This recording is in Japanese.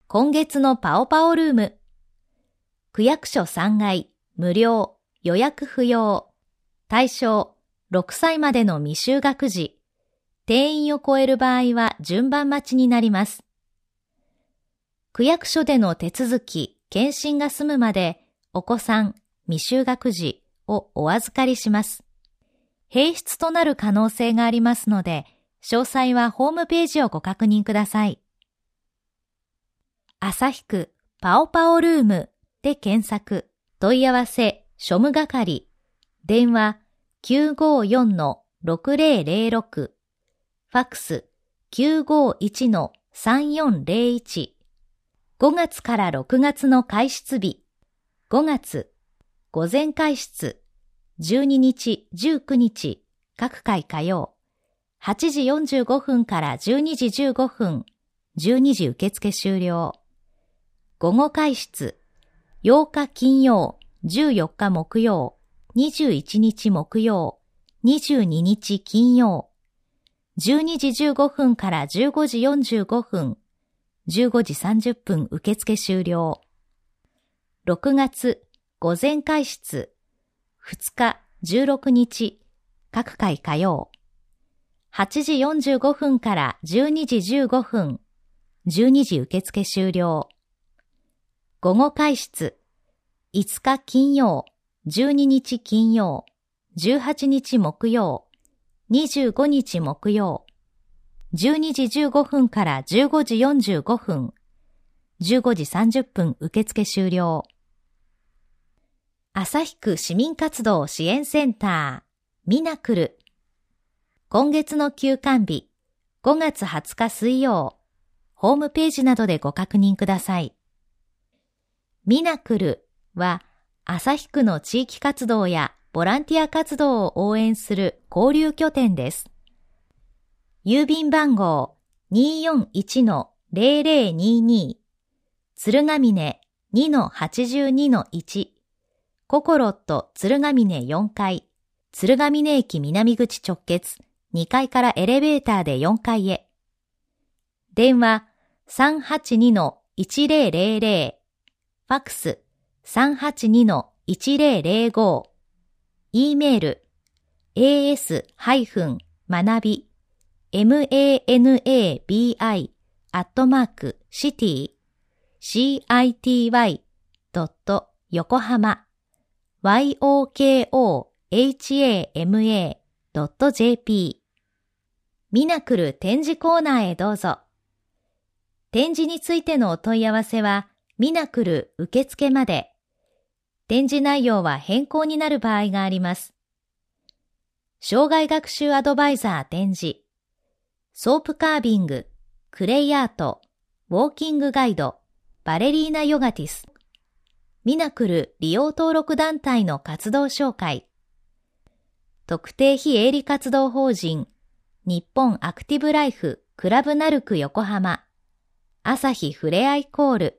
今月のパオパオルーム。区役所3階、無料、予約不要。対象、6歳までの未就学児。定員を超える場合は順番待ちになります。区役所での手続き、検診が済むまで、お子さん、未就学児をお預かりします。併出となる可能性がありますので、詳細はホームページをご確認ください。旭区パオパオルームで検索、問い合わせ、庶務係、電話 954-6006、ファックス 951-3401、5月から6月の開出日、5月、午前開出、12日、19日、各回火曜、8時45分から12時15分、12時受付終了。午後開出、8日金曜、14日木曜、21日木曜、22日金曜、12時15分から15時45分、15時30分受付終了。6月、午前開出、2日、16日、各回火曜、8時45分から12時15分、12時受付終了。午後開出、5日金曜、12日金曜、18日木曜、25日木曜、12時15分から15時45分、15時30分受付終了。旭区市民活動支援センター、ミナクル。今月の休館日、5月20日水曜、ホームページなどでご確認ください。ミナクルは、旭区の地域活動やボランティア活動を応援する交流拠点です。郵便番号 241-0022、鶴ヶ峰 2-82-1、ココロット鶴ヶ峰4階、鶴ヶ峰駅南口直結、2階からエレベーターで4階へ。電話 382-1000、ファックス 382-1005、E メール as-manabi@city.yokohama yokohama.jp ミナクル展示コーナーへどうぞ。展示についてのお問い合わせはミナクル受付まで。展示内容は変更になる場合があります。障害学習アドバイザー展示、ソープカービング、クレイアート、ウォーキングガイド、バレリーナヨガティス、ミナクル利用登録団体の活動紹介、特定非営利活動法人、日本アクティブライフクラブナルク横浜、朝日ふれあいコール、